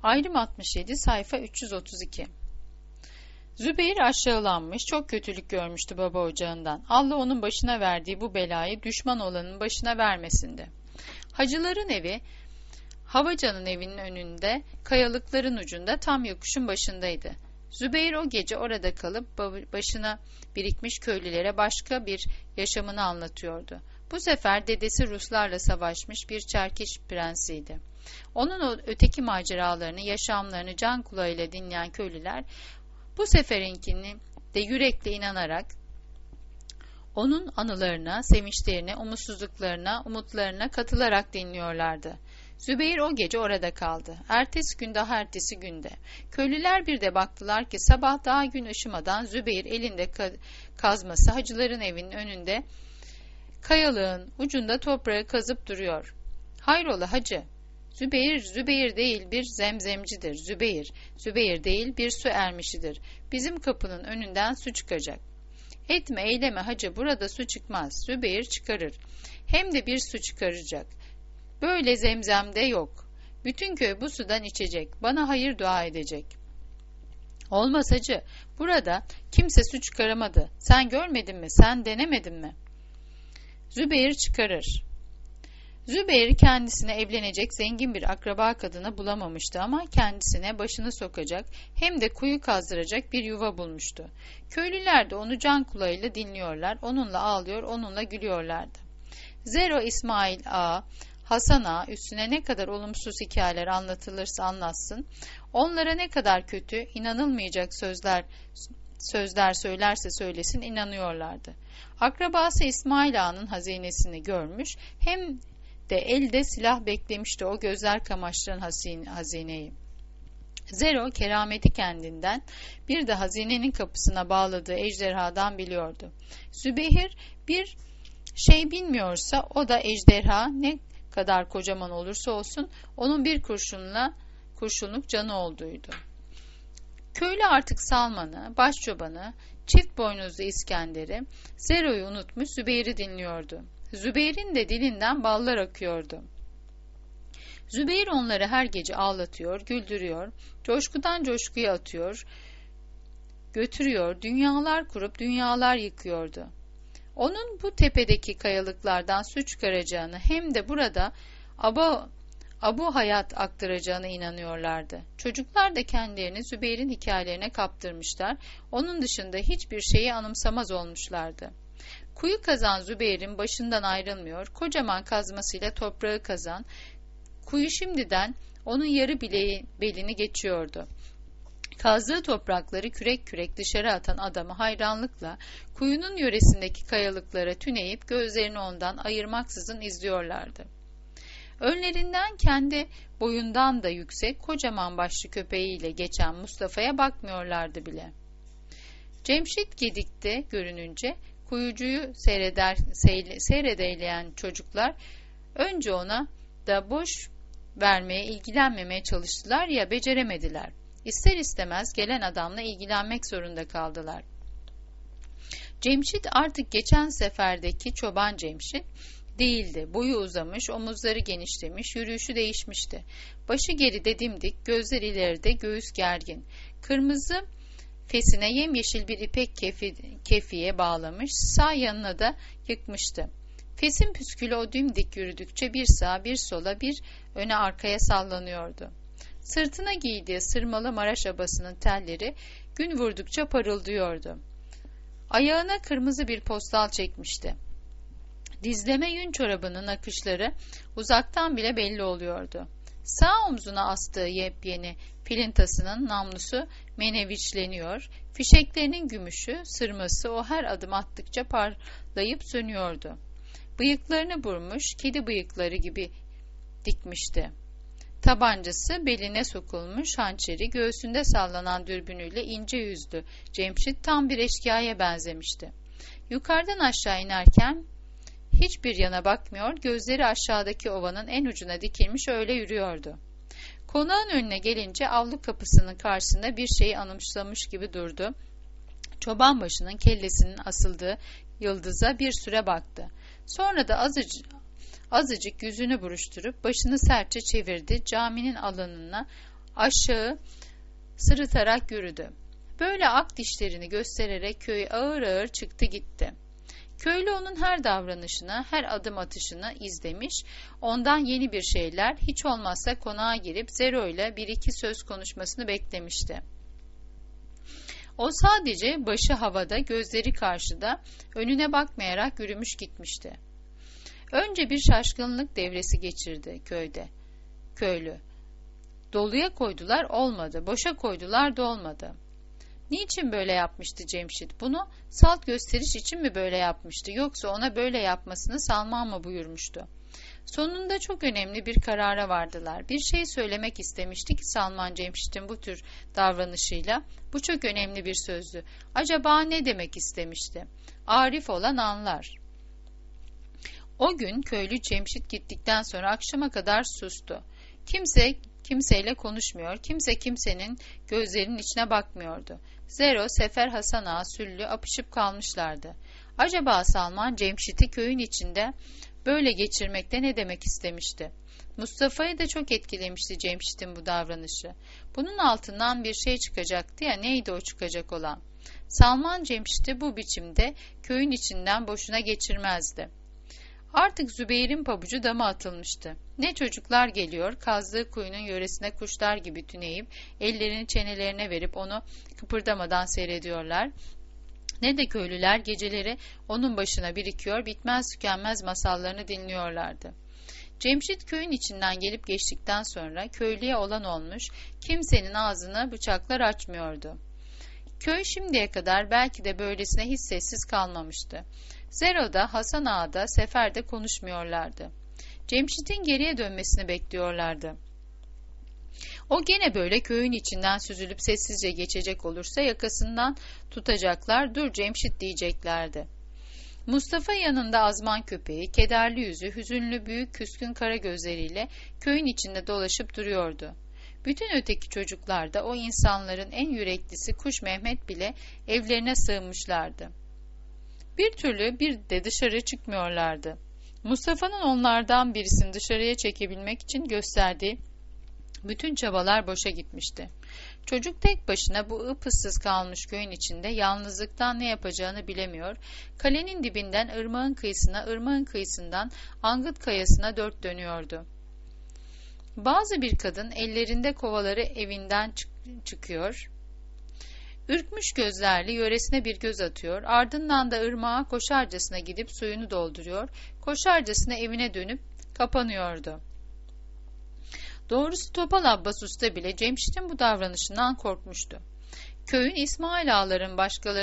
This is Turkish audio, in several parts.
Ayrım 67, sayfa 332. Zübeyir aşağılanmış, çok kötülük görmüştü baba ocağından. Allah onun başına verdiği bu belayı düşman olanın başına vermesindi. Hacıların evi, Havacan'ın evinin önünde, kayalıkların ucunda, tam yokuşun başındaydı. Zübeyir o gece orada kalıp başına birikmiş köylülere başka bir yaşamını anlatıyordu. Bu sefer dedesi Ruslarla savaşmış bir Çerkeş prensiydi. Onun o öteki maceralarını, yaşamlarını can kulağıyla dinleyen köylüler bu seferinkini de yürekle inanarak onun anılarına, sevinçlerine, umutsuzluklarına, umutlarına katılarak dinliyorlardı. Zübeyir o gece orada kaldı. Ertesi gün daha ertesi günde. Köylüler bir de baktılar ki sabah daha gün ışımadan Zübeyir elinde kazması hacıların evinin önünde kayalığın ucunda toprağı kazıp duruyor. Hayrola hacı? Zübeyir değil bir zemzemcidir. Zübeyir değil bir su ermişidir. Bizim kapının önünden su çıkacak. Etme eyleme hacı, burada su çıkmaz. Zübeyir çıkarır. Hem de bir su çıkaracak. Böyle zemzemde yok. Bütün köy bu sudan içecek. Bana hayır dua edecek. Olmaz hacı. Burada kimse su çıkaramadı. Sen görmedin mi? Sen denemedin mi? Zübeyir çıkarır. Zübeyir kendisine evlenecek zengin bir akraba kadını bulamamıştı ama kendisine başını sokacak hem de kuyu kazdıracak bir yuva bulmuştu. Köylüler de onu can kulağıyla dinliyorlar, onunla ağlıyor, onunla gülüyorlardı. Zero İsmail Ağa, Hasan Ağa üstüne ne kadar olumsuz hikayeler anlatılırsa anlatsın, onlara ne kadar kötü, inanılmayacak sözler söylerse söylesin inanıyorlardı. Akrabası İsmail Ağa'nın hazinesini görmüş, hem de elde silah beklemişti o gözler kamaştıran hazineyi. Zero kerameti kendinden, bir de hazinenin kapısına bağladığı ejderhadan biliyordu. Zübeyir bir şey bilmiyorsa o da ejderha ne kadar kocaman olursa olsun onun bir kurşunluk canı olduğuydu. Köylü artık Salman'ı, başçobanı, çift boynuzlu İskender'i, Zero'yu unutmuş Zübeyir'i dinliyordu. Zübeyir'in de dilinden ballar akıyordu. Zübeyir onları her gece ağlatıyor, güldürüyor, coşkudan coşkuya atıyor, götürüyor, dünyalar kurup dünyalar yıkıyordu. Onun bu tepedeki kayalıklardan su çıkaracağını hem de burada abu hayat aktaracağına inanıyorlardı. Çocuklar da kendilerini Zübeyir'in hikayelerine kaptırmışlar, onun dışında hiçbir şeyi anımsamaz olmuşlardı. Kuyu kazan Zübeyir'in başından ayrılmıyor, kocaman kazmasıyla toprağı kazan, kuyu şimdiden onun yarı belini geçiyordu. Kazdığı toprakları kürek kürek dışarı atan adamı hayranlıkla kuyunun yöresindeki kayalıklara tüneyip gözlerini ondan ayırmaksızın izliyorlardı. Önlerinden kendi boyundan da yüksek kocaman başlı köpeğiyle geçen Mustafa'ya bakmıyorlardı bile. Cemşit gedikte görününce kuyucuyu seyredeyleyen çocuklar önce ona da boş vermeye, ilgilenmemeye çalıştılar ya beceremediler. İster istemez gelen adamla ilgilenmek zorunda kaldılar. Cemşit artık geçen seferdeki çoban Cemşit değildi. Boyu uzamış, omuzları genişlemiş, yürüyüşü değişmişti. Başı geride dimdik, gözler ileride, göğüs gergin. Kırmızı fesine yemyeşil bir ipek kefiye bağlamış, sağ yanına da yıkmıştı. Fesin püskülü o dimdik yürüdükçe bir sağa bir sola bir öne arkaya sallanıyordu. Sırtına giydiği sırmalı Maraş abasının telleri gün vurdukça parıldıyordu. Ayağına kırmızı bir postal çekmişti. Dizleme yün çorabının akışları uzaktan bile belli oluyordu. Sağ omzuna astığı yepyeni pilintasının namlusu meneviçleniyor, fişeklerinin gümüşü, sırması o her adım attıkça parlayıp sönüyordu. Bıyıklarını burmuş, kedi bıyıkları gibi dikmişti. Tabancası beline sokulmuş, hançeri göğsünde sallanan dürbünüyle ince yüzlü Cemşit tam bir eşkıyaya benzemişti. Yukarıdan aşağı inerken hiçbir yana bakmıyor, gözleri aşağıdaki ovanın en ucuna dikilmiş öyle yürüyordu. Konağın önüne gelince avlu kapısının karşısında bir şeyi anımsamış gibi durdu. Çoban başının kellesinin asıldığı yıldıza bir süre baktı. Sonra da azıcık yüzünü buruşturup başını sertçe çevirdi. Caminin alanına aşağı sırıtarak yürüdü. Böyle ak dişlerini göstererek köyü ağır ağır çıktı gitti. Köylü onun her davranışını, her adım atışını izlemiş, ondan yeni bir şeyler, hiç olmazsa konağa girip Zero ile bir iki söz konuşmasını beklemişti. O sadece başı havada, gözleri karşıda, önüne bakmayarak yürümüş gitmişti. Önce bir şaşkınlık devresi geçirdi köylü. Doluya koydular, olmadı, boşa koydular da olmadı. Niçin böyle yapmıştı Cemşit? Bunu salt gösteriş için mi böyle yapmıştı? Yoksa ona böyle yapmasını Salman mı buyurmuştu? Sonunda çok önemli bir karara vardılar. Bir şey söylemek istemişti ki Salman Cemşit'in bu tür davranışıyla. Bu çok önemli bir sözdü. Acaba ne demek istemişti? Arif olan anlar. O gün köylü Cemşit gittikten sonra akşama kadar sustu. Kimseyle konuşmuyor, kimse kimsenin gözlerinin içine bakmıyordu. Zero, Sefer, Hasan Ağa, Süllü apışıp kalmışlardı. Acaba Salman Cemşit'i köyün içinde böyle geçirmekte ne demek istemişti? Mustafa'yı da çok etkilemişti Cemşit'in bu davranışı. Bunun altından bir şey çıkacaktı ya, neydi o çıkacak olan? Salman Cemşit'i bu biçimde köyün içinden boşuna geçirmezdi. Artık Zübeyir'in pabucu dama atılmıştı. Ne çocuklar geliyor, kazdığı kuyunun yöresine kuşlar gibi tüneyip, ellerini çenelerine verip onu kıpırdamadan seyrediyorlar. Ne de köylüler geceleri onun başına birikiyor, bitmez tükenmez masallarını dinliyorlardı. Cemşit köyün içinden gelip geçtikten sonra köylüye olan olmuş, kimsenin ağzını bıçaklar açmıyordu. Köy şimdiye kadar belki de böylesine hiç sessiz kalmamıştı. Zero'da, Hasan Ağa'da, Sefer'de konuşmuyorlardı. Cemşit'in geriye dönmesini bekliyorlardı. O gene böyle köyün içinden süzülüp sessizce geçecek olursa yakasından tutacaklar, dur Cemşit diyeceklerdi. Mustafa yanında azman köpeği, kederli yüzü, hüzünlü büyük küskün kara gözleriyle köyün içinde dolaşıp duruyordu. Bütün öteki çocuklar da o insanların en yüreklisi Kuş Mehmet bile evlerine sığınmışlardı. Bir türlü bir de dışarı çıkmıyorlardı. Mustafa'nın onlardan birisini dışarıya çekebilmek için gösterdiği bütün çabalar boşa gitmişti. Çocuk tek başına bu ıpıssız kalmış köyün içinde yalnızlıktan ne yapacağını bilemiyor, kalenin dibinden ırmağın kıyısına, ırmağın kıyısından Angıt Kayası'na dört dönüyordu. Bazı bir kadın ellerinde kovaları evinden çıkıyor, ürkmüş gözlerle yöresine bir göz atıyor, ardından da ırmağa koşarcasına gidip suyunu dolduruyor, koşarcasına evine dönüp kapanıyordu. Doğrusu Topal Abbas Usta bile Cemşit'in bu davranışından korkmuştu. Köyün İsmail Ağaların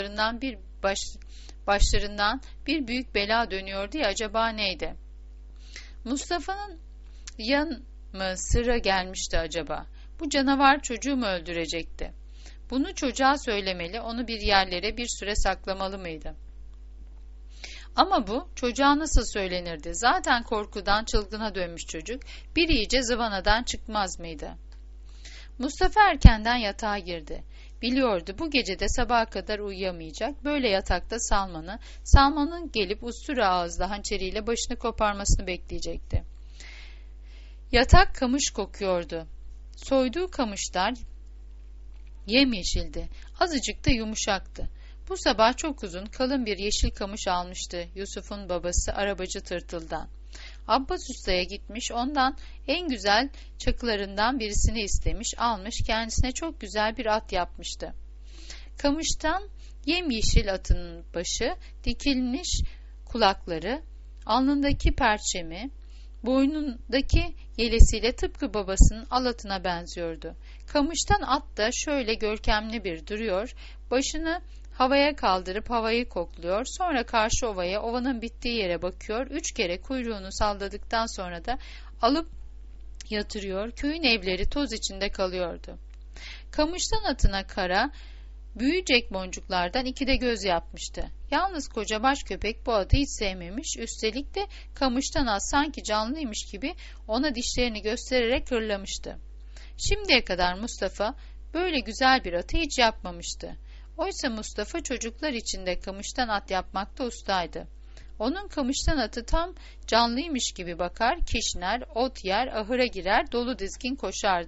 başlarından bir büyük bela dönüyordu ya, acaba neydi? Mustafa'nın yan mı sıra gelmişti acaba? Bu canavar çocuğu mu öldürecekti? Bunu çocuğa söylemeli, onu bir yerlere bir süre saklamalı mıydı? Ama bu çocuğa nasıl söylenirdi? Zaten korkudan çılgına dönmüş çocuk, bir iyice zıvanadan çıkmaz mıydı? Mustafa erkenden yatağa girdi. Biliyordu bu gece de sabaha kadar uyuyamayacak, böyle yatakta Salman'ın gelip ustura ağızlı hançeriyle başını koparmasını bekleyecekti. Yatak kamış kokuyordu. Soyduğu kamışlar yemyeşildi, azıcık da yumuşaktı. Bu sabah çok uzun, kalın bir yeşil kamış almıştı Yusuf'un babası arabacı Tırtıl'dan. Abbas Usta'ya gitmiş, ondan en güzel çakılarından birisini istemiş, almış, kendisine çok güzel bir at yapmıştı. Kamıştan yemyeşil atın başı, dikilmiş kulakları, alnındaki perçemi, boynundaki yelesiyle tıpkı babasının al atına benziyordu. Kamıştan at da şöyle görkemli bir duruyor, başını havaya kaldırıp havayı kokluyor, sonra karşı ovaya, ovanın bittiği yere bakıyor, 3 kere kuyruğunu salladıktan sonra da alıp yatırıyor, köyün evleri toz içinde kalıyordu. Kamıştan atına kara, büyüyecek boncuklardan 2 de göz yapmıştı. Yalnız kocabaş köpek bu atı hiç sevmemiş, üstelik de kamıştan at sanki canlıymış gibi ona dişlerini göstererek hırlamıştı. Şimdiye kadar Mustafa böyle güzel bir atı hiç yapmamıştı. Oysa Mustafa çocuklar içinde kamıştan at yapmakta ustaydı. Onun kamıştan atı tam canlıymış gibi bakar, kişner, ot yer, ahıra girer, dolu dizgin koşardı.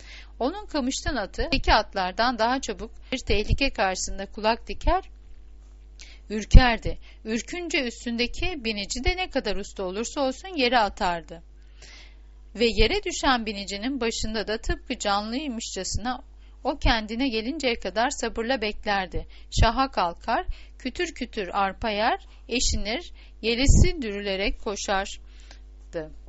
Onun kamıştan atı, iki atlardan daha çabuk bir tehlike karşısında kulak diker, ürkerdi. Ürkünce üstündeki binici de ne kadar usta olursa olsun yere atardı. Ve yere düşen binicinin başında da tıpkı canlıymışçasına o kendine gelinceye kadar sabırla beklerdi. Şaha kalkar, kütür kütür arpa yer, eşinir, yelesi dürülerek koşardı.